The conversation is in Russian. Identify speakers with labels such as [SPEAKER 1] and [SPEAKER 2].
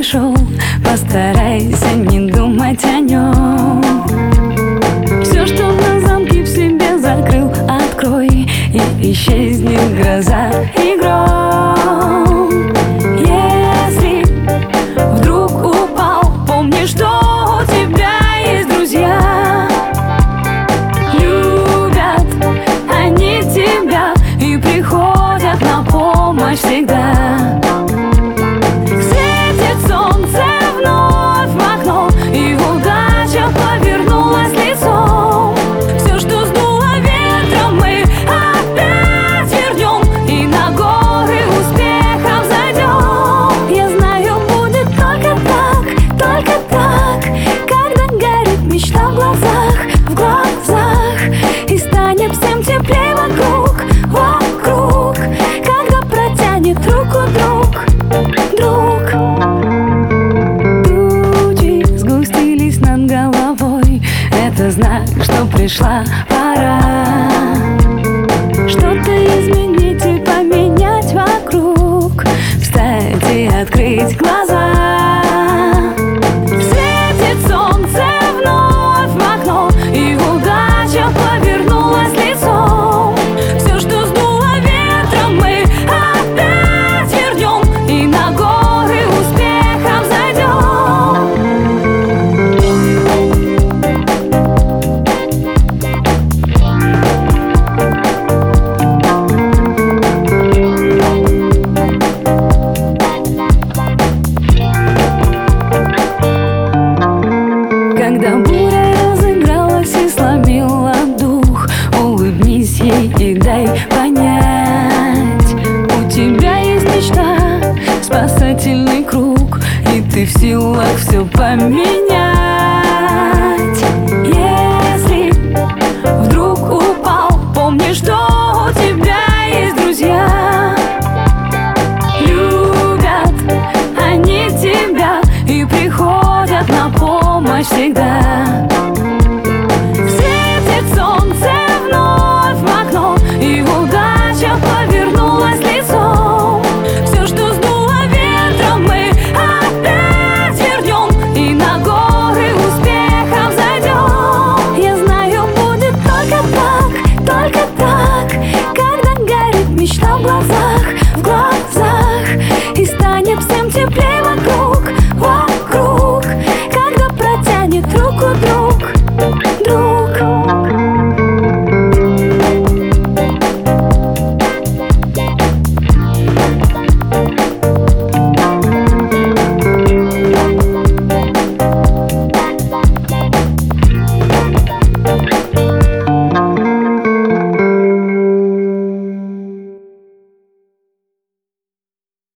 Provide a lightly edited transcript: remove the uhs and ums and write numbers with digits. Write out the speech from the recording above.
[SPEAKER 1] пришел, постарайся не думать о нем. Все, что на замке в себе закрыл, открой, и исчезнет гроза и гром. Если вдруг упал, помни, что у тебя есть друзья. Любят они тебя и приходят на помощь всегда. Светит солнце вновь в окно, и удача повернулась лицом. Все, что сдуло ветром, мы опять вернем, и на горы успехом зайдем. Я знаю, будет только так, когда горит мечта в глазах, и станет всем теплее вокруг, когда протянет руку друг. Тучи сгустились над головой, это знак, что пришла пора что-то изменить и поменять вокруг, встать и открыть глаза. Светит солнце вновь в окно, и удача повернулась лицом. Все, что сдуло ветром, мы опять вернем, и на горы успехом зайдем. Когда буря разыгралась и сломила дух, улыбнись ей и дай понять: у тебя есть мечта, спасательный круг, и ты в силах все поменять. Если вдруг упал, помни, что у тебя есть друзья. Любят они тебя и приходят на помощь всегда. Светит солнце вновь в окно, и удача повернулась лицом. Все, что сдуло ветром, мы опять вернем, и на горы успехом зайдем. Я знаю, будет только так, когда горит мечта в глазах,